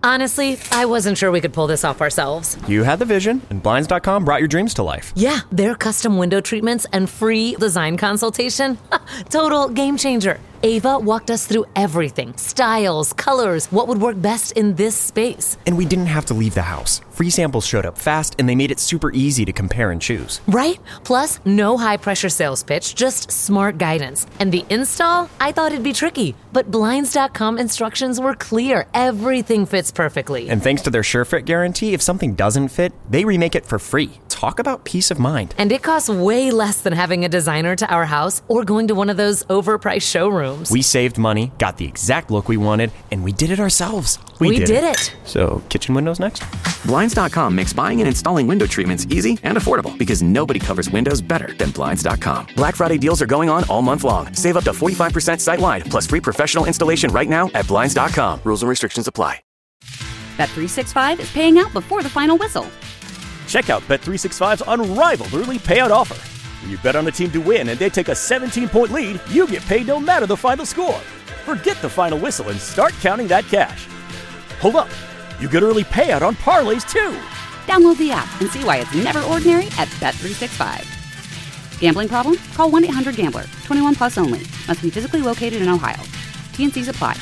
Honestly, I wasn't sure we could pull this off ourselves. You had the vision, and Blinds.com brought your dreams to life. Yeah, their custom window treatments and free design consultation. Total game changer. Ava walked us through everything. Styles, colors, what would work best in this space. And we didn't have to leave the house. Free samples showed up fast, and they made it super easy to compare and choose. Right? Plus, no high-pressure sales pitch, just smart guidance. And the install? I thought it'd be tricky, but Blinds.com instructions were clear. Everything fits perfectly. And thanks to their SureFit guarantee, if something doesn't fit, they remake it for free. Talk about peace of mind. And it costs way less than having a designer to our house or going to one of those overpriced showrooms. We saved money, got the exact look we wanted, and we did it ourselves. We did it. So, kitchen windows next? Blinds.com makes buying and installing window treatments easy and affordable because nobody covers windows better than Blinds.com. Black Friday deals are going on all month long. Save up to 45% site-wide, plus free professional installation right now at Blinds.com. Rules and restrictions apply. Bet365 is paying out before the final whistle. Check out Bet365's unrivaled early payout offer. When you bet on a team to win and they take a 17-point lead, you get paid no matter the final score. Forget the final whistle and start counting that cash. Hold up. You get early payout on parlays, too. Download the app and see why it's never ordinary at Bet365. Gambling problem? Call 1-800-GAMBLER. 21 plus only. Must be physically located in Ohio. T&Cs apply.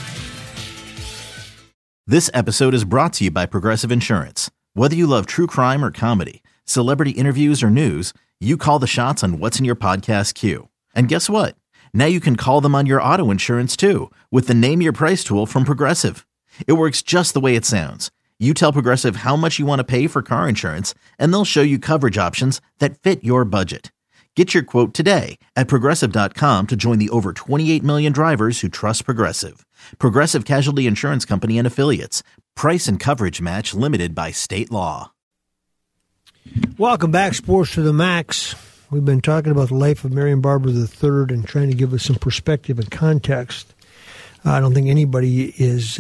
This episode is brought to you by Progressive Insurance. Whether you love true crime or comedy, celebrity interviews or news, you call the shots on what's in your podcast queue. And guess what? Now you can call them on your auto insurance too with the Name Your Price tool from Progressive. It works just the way it sounds. You tell Progressive how much you want to pay for car insurance, and they'll show you coverage options that fit your budget. Get your quote today at Progressive.com to join the over 28 million drivers who trust Progressive. Progressive Casualty Insurance Company and Affiliates. Price and coverage match limited by state law. Welcome back, Sports to the Max. We've been talking about the life of Marion Barber III and trying to give us some perspective and context. I don't think anybody is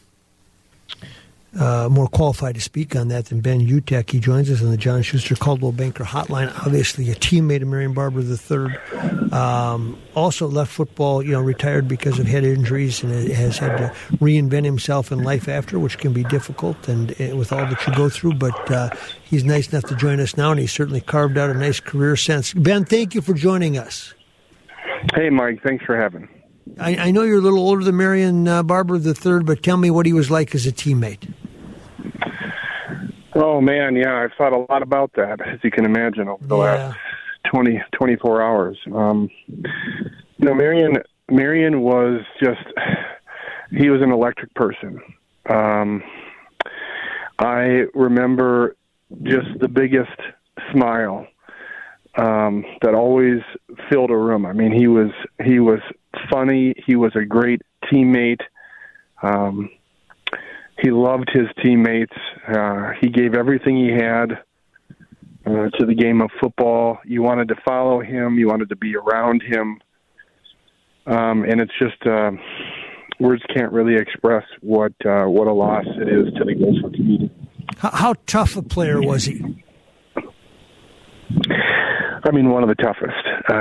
more qualified to speak on that than Ben Utecht. He joins us on the John Schuster Coldwell Banker Hotline. Obviously, a teammate of Marion Barber III. Also left football, retired because of head injuries, and has had to reinvent himself in life after, which can be difficult and with all that you go through. But he's nice enough to join us now, and he's certainly carved out a nice career since. Ben, thank you for joining us. Hey, Mike. Thanks for having me. I know you're a little older than Marion Barber III, but tell me what he was like as a teammate. Oh, man, yeah, I've thought a lot about that, as you can imagine, over the last 24 hours. Marion was he was an electric person. I remember just the biggest smile that always filled a room. I mean, he was funny. He was a great teammate. He loved his teammates. He gave everything he had to the game of football. You wanted to follow him. You wanted to be around him. And it's just words can't really express what a loss it is to the Gopher community. How tough a player was he? I mean, one of the toughest.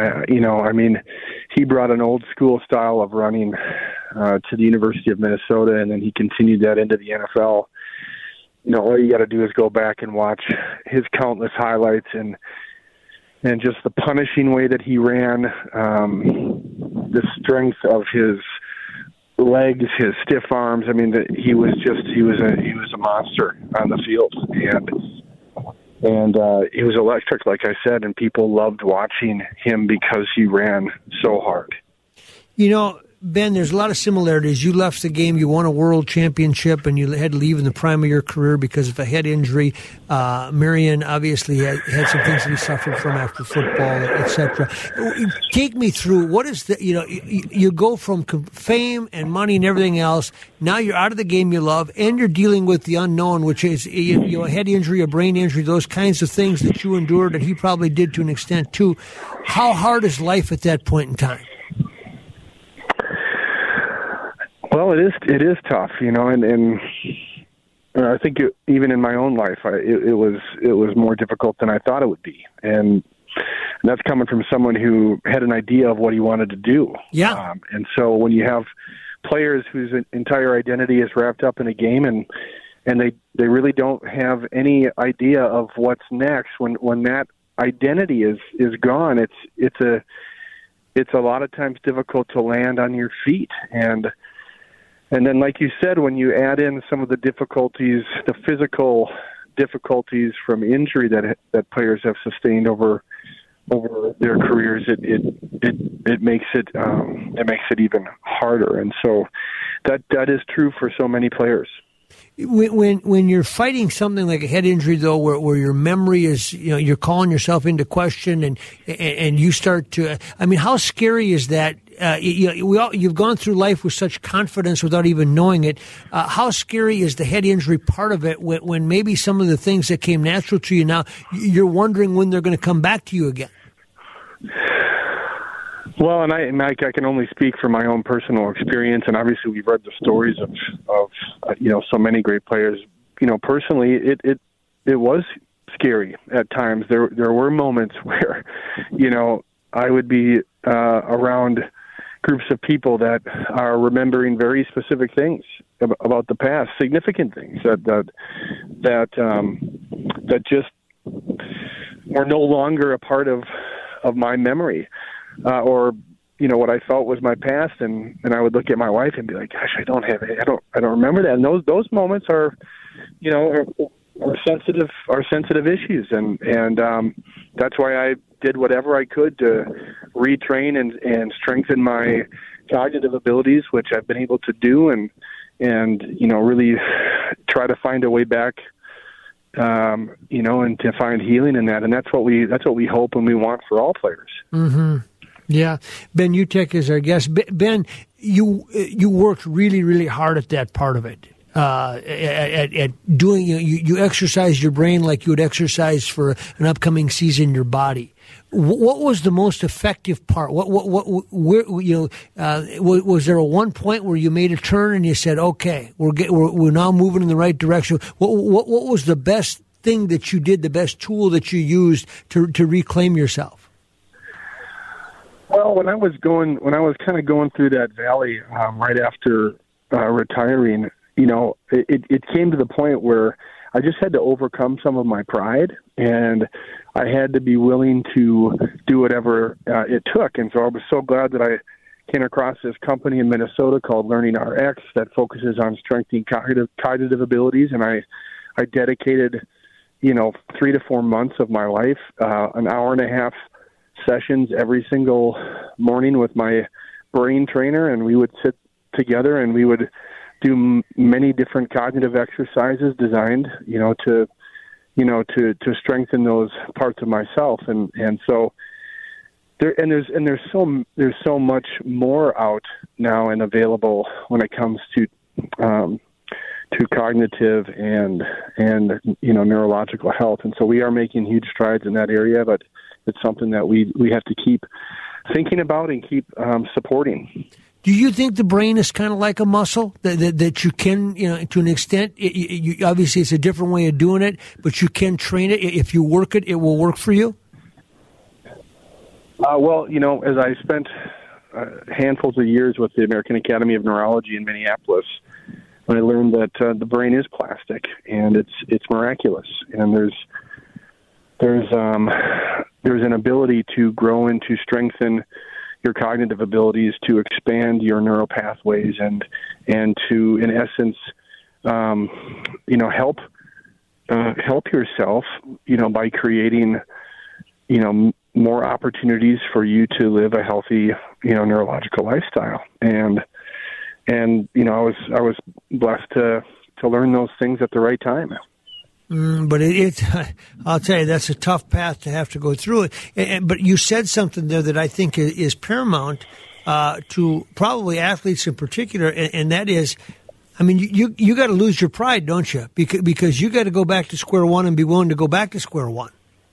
He brought an old school style of running to the University of Minnesota, and then he continued that into the NFL. All you got to do is go back and watch his countless highlights and just the punishing way that he ran, the strength of his legs, his stiff arms. I mean, he was a monster on the field, and he was electric, like I said, and people loved watching him because he ran so hard. Ben, there's a lot of similarities. You left the game, you won a world championship, and you had to leave in the prime of your career because of a head injury. Marion obviously had some things that he suffered from after football, etc. Take me through, what is you go from fame and money and everything else, now you're out of the game you love, and you're dealing with the unknown, which is a head injury, a brain injury, those kinds of things that you endured, that he probably did to an extent too. How hard is life at that point in time? Well, it is tough, and I think even in my own life, it was more difficult than I thought it would be, and that's coming from someone who had an idea of what he wanted to do. Yeah. And so when you have players whose entire identity is wrapped up in a game, and they really don't have any idea of what's next. When that identity is gone, it's a lot of times difficult to land on your feet. And then, like you said, when you add in some of the difficulties, the physical difficulties from injury that players have sustained over their careers, it makes it even harder. And so that is true for so many players. When you're fighting something like a head injury, though, where your memory is, you're calling yourself into question, and you start to, I mean, how scary is that? You've gone through life with such confidence without even knowing it. How scary is the head injury part of it when maybe some of the things that came natural to you now, you're wondering when they're going to come back to you again? Well, and Mike, I can only speak from my own personal experience, and obviously we've read the stories of so many great players. Personally, it was scary at times. There were moments where, I would be around groups of people that are remembering very specific things about the past, significant things that just were no longer a part of my memory. Or what I felt was my past, and I would look at my wife and be like, "Gosh, I don't remember that." And those moments are sensitive issues, and that's why I did whatever I could to retrain and strengthen my cognitive abilities, which I've been able to do, and really try to find a way back. And to find healing in that, and that's what we hope and we want for all players. Mm-hmm. Yeah, Ben Utecht is our guest. Ben, you worked really, really hard at that part of it. At doing, you exercise your brain like you would exercise for an upcoming season your body. What was the most effective part? Was there a one point where you made a turn and you said, "Okay, we're now moving in the right direction"? What was the best thing that you did? The best tool that you used to reclaim yourself? Well, when I was kind of going through that valley right after retiring, it came to the point where I just had to overcome some of my pride, and I had to be willing to do whatever it took. And so I was so glad that I came across this company in Minnesota called Learning RX that focuses on strengthening cognitive abilities, and I dedicated 3 to 4 months of my life, an hour and a half sessions every single morning with my brain trainer, and we would sit together and we would do many different cognitive exercises designed, to strengthen those parts of myself, and so there's so much more out now and available when it comes to cognitive and neurological health, and so we are making huge strides in that area, but it's something that we have to keep thinking about and keep supporting. Do you think the brain is kind of like a muscle that you can, to an extent, obviously it's a different way of doing it, but you can train it. If you work it, it will work for you? Well, as I spent handfuls of years with the American Academy of Neurology in Minneapolis, I learned that the brain is plastic and it's miraculous, and there's an ability to grow and to strengthen your cognitive abilities, to expand your neural pathways, and to, in essence, help yourself, by creating, more opportunities for you to live a healthy, neurological lifestyle. And I was blessed to learn those things at the right time. But I'll tell you, that's a tough path to have to go through it. But you said something there that I think is paramount to probably athletes in particular, and that is, I mean, you got to lose your pride, don't you? Because you got to go back to square one and be willing to go back to square one.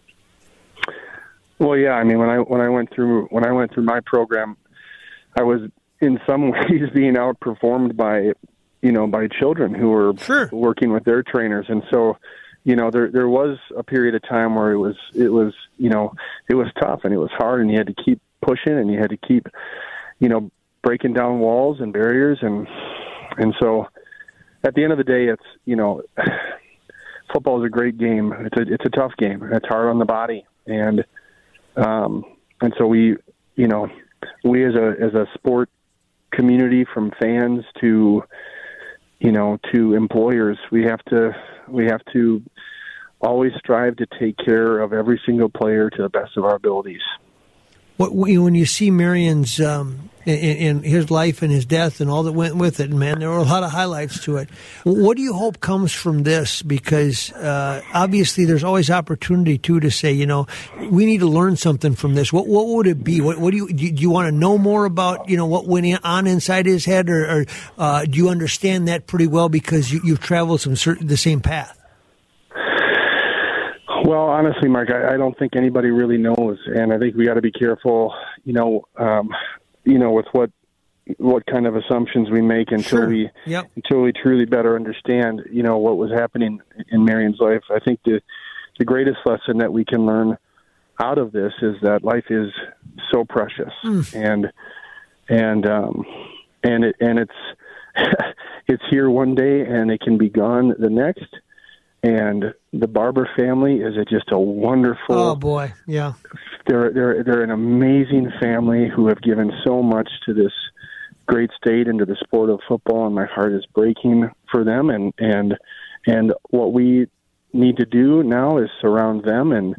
Well, yeah. I mean, when I went through my program, I was in some ways being outperformed by children who were working with their trainers, and so. There was a period of time where it was tough and it was hard, and you had to keep pushing and you had to keep, breaking down walls and barriers, and so at the end of the day, it's, you know, football is a great game. It's a tough game. It's hard on the body, and so we as a sport community, from fans to employers, we have to always strive to take care of every single player to the best of our abilities. When you see Marion's in his life and his death and all that went with it, man, there were a lot of highlights to it. What do you hope comes from this? Because obviously there's always opportunity too to say, we need to learn something from this. What would it be? What do you want to know more about? What went on inside his head, or do you understand that pretty well because you've traveled the same path? Well, honestly, Mark, I don't think anybody really knows, and I think we got to be careful, with what kind of assumptions we make until we truly better understand, what was happening in Marion's life. I think the greatest lesson that we can learn out of this is that life is so precious, and it's it's here one day and it can be gone the next. And the Barber family is just a wonderful. Oh boy, yeah. They're an amazing family who have given so much to this great state and to the sport of football, and my heart is breaking for them. And what we need to do now is surround them and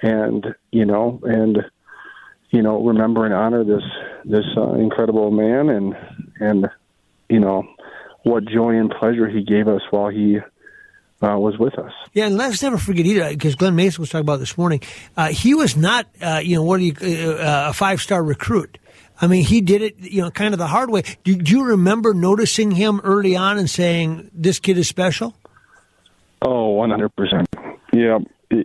remember and honor this incredible man and what joy and pleasure he gave us while he was with us. Yeah, and let's never forget either, because Glenn Mason was talking about this morning. He was not, a 5-star recruit. I mean, he did it, kind of the hard way. Did you remember noticing him early on and saying, "This kid is special"? Oh, 100%. Yeah,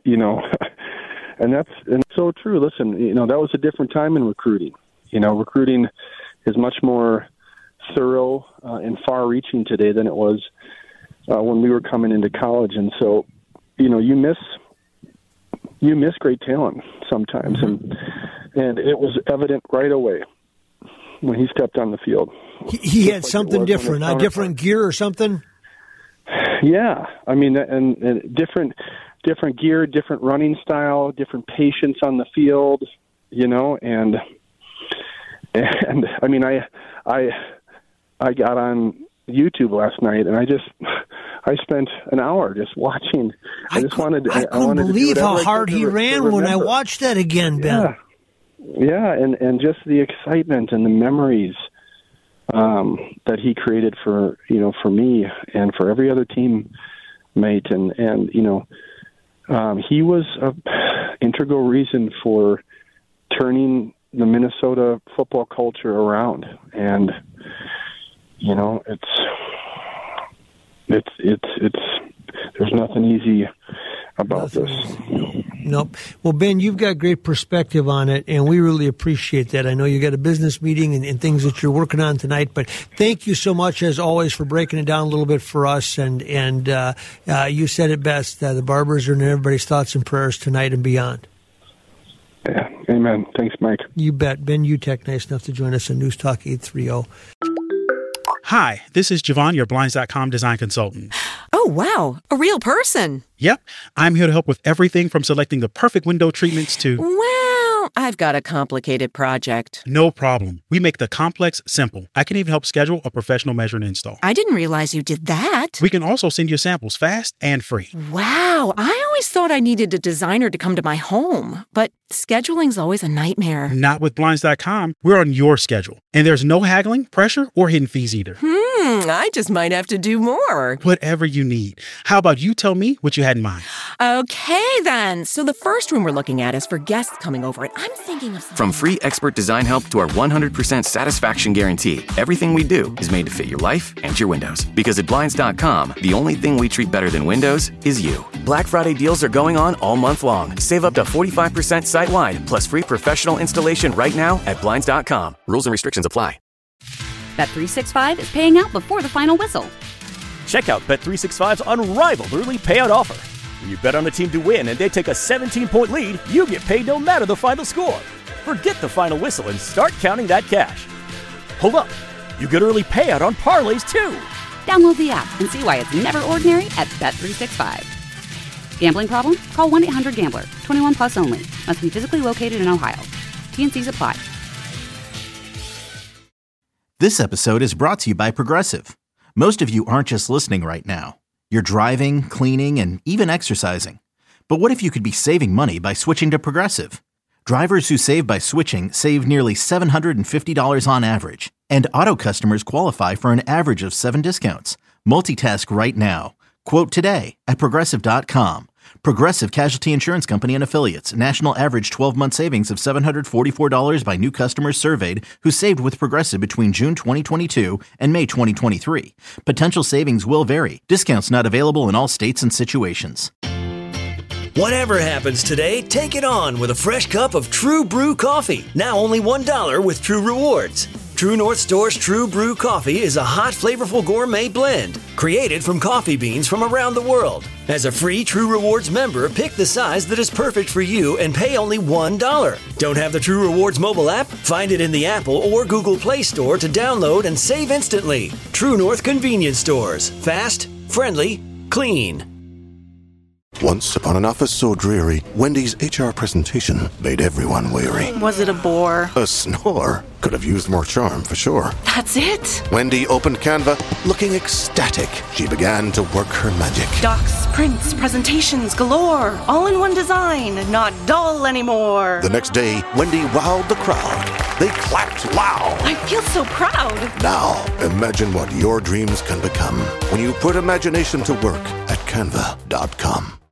and so true. Listen, that was a different time in recruiting. Recruiting is much more thorough and far-reaching today than it was when we were coming into college. And so, you miss great talent sometimes. And it was evident right away when he stepped on the field. He had something different, a different gear or something? Yeah. I mean, and different gear, different running style, different patience on the field, and I mean, I got on YouTube last night, and I spent an hour just watching. I couldn't believe how hard he ran when I watched that again, Ben. Yeah, and just the excitement and the memories that he created for me and for every other teammate, and he was an integral reason for turning the Minnesota football culture around, and it's there's nothing easy about this. Nope. Well, Ben, you've got great perspective on it, and we really appreciate that. I know you got a business meeting and things that you're working on tonight, but thank you so much, as always, for breaking it down a little bit for us. And you said it best. The Barbers are in everybody's thoughts and prayers tonight and beyond. Yeah. Amen. Thanks, Mike. You bet. Ben Utecht, nice enough to join us on News Talk 830. Hi, this is Javon, your Blinds.com design consultant. Oh, wow. A real person. Yep. I'm here to help with everything from selecting the perfect window treatments to... Well, I've got a complicated project. No problem. We make the complex simple. I can even help schedule a professional measure and install. I didn't realize you did that. We can also send you samples fast and free. Wow. I always thought I needed a designer to come to my home, but scheduling's always a nightmare. Not with Blinds.com. We're on your schedule. And there's no haggling, pressure, or hidden fees either. I just might have to do more. Whatever you need. How about you tell me what you had in mind? Okay, then. So the first room we're looking at is for guests coming over, and I'm thinking of something. From free expert design help to our 100% satisfaction guarantee, everything we do is made to fit your life and your windows. Because at Blinds.com, the only thing we treat better than windows is you. Black Friday deals are going on all month long. Save up to 45% site-wide, plus free professional installation right now at Blinds.com. Rules and restrictions apply. Bet365 is paying out before the final whistle. Check out Bet365's unrivaled early payout offer. When you bet on a team to win and they take a 17-point lead, you get paid no matter the final score. Forget the final whistle and start counting that cash. Hold up. You get early payout on parlays, too. Download the app and see why it's never ordinary at Bet365. Gambling problem? Call 1-800-GAMBLER. 21 plus only. Must be physically located in Ohio. T&Cs apply. This episode is brought to you by Progressive. Most of you aren't just listening right now. You're driving, cleaning, and even exercising. But what if you could be saving money by switching to Progressive? Drivers who save by switching save nearly $750 on average. And auto customers qualify for an average of 7 discounts. Multitask right now. Quote today at Progressive.com. Progressive Casualty Insurance Company and Affiliates. National average 12-month savings of $744 by new customers surveyed who saved with Progressive between June 2022 and May 2023. Potential savings will vary. Discounts not available in all states and situations. Whatever happens today, take it on with a fresh cup of True Brew coffee. Now only $1 with True Rewards. True North Store's True Brew coffee is a hot, flavorful gourmet blend created from coffee beans from around the world. As a free True Rewards member, pick the size that is perfect for you and pay only $1. Don't have the True Rewards mobile app? Find it in the Apple or Google Play Store to download and save instantly. True North Convenience Stores. Fast, friendly, clean. Once upon an office so dreary, Wendy's HR presentation made everyone weary. Was it a bore? A snore. Could have used more charm, for sure. That's it? Wendy opened Canva, looking ecstatic. She began to work her magic. Docs, prints, presentations galore. All in one design, not dull anymore. The next day, Wendy wowed the crowd. They clapped loud. I feel so proud. Now, imagine what your dreams can become when you put imagination to work at Canva.com.